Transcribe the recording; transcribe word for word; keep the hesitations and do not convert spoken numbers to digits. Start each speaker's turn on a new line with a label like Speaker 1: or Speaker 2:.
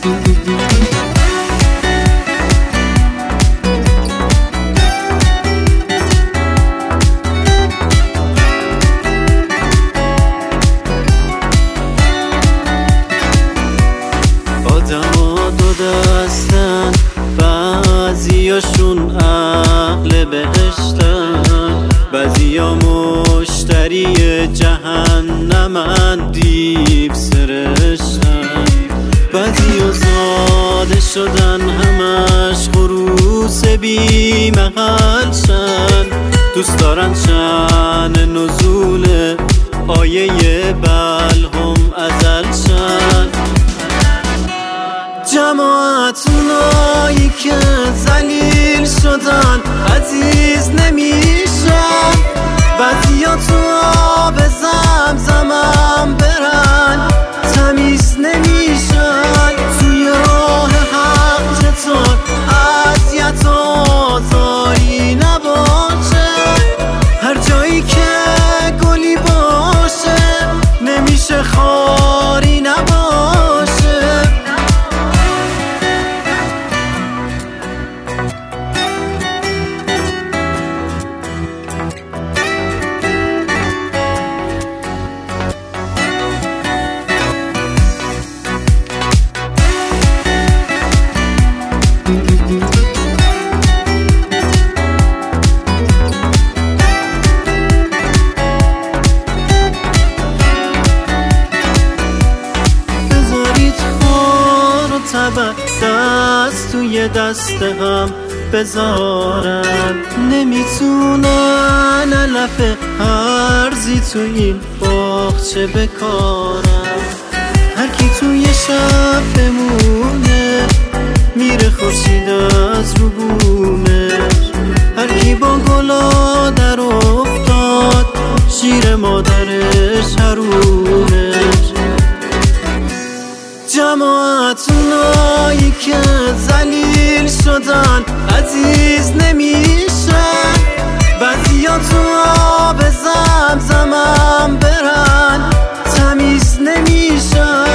Speaker 1: آدما دو دستن، بعضیاشون اهل بهشتن، بعضیا مشتری جهنمن، دیو سرشتن. بعضیا زاده شدن همش خروس بی محل شن، دوست دارن شن نزول آیه بلهم ازل شن. جماعت اونایی که ذلیل شدن عزیز نمیشن، بعضیا تو آب زمزمم برن تمیز نمیشن. توی راه حق چطور اذیت و آزاری نباشه، هر جایی که گلی باشه نمیشه خاری نباشه. دست توی دست هم بذارن، نمیتونن علف هرزی تو این باغچه بکارن. هر کی توی شب بمونه میره خورشید از رو بومش، هر کی با گلا در افتاد شیر مادرش حرومش. جماعت اونایی که ذلیل شدن عزیز نمیشن، بعضیا تو آب زمزمم برن تمیز نمیشن.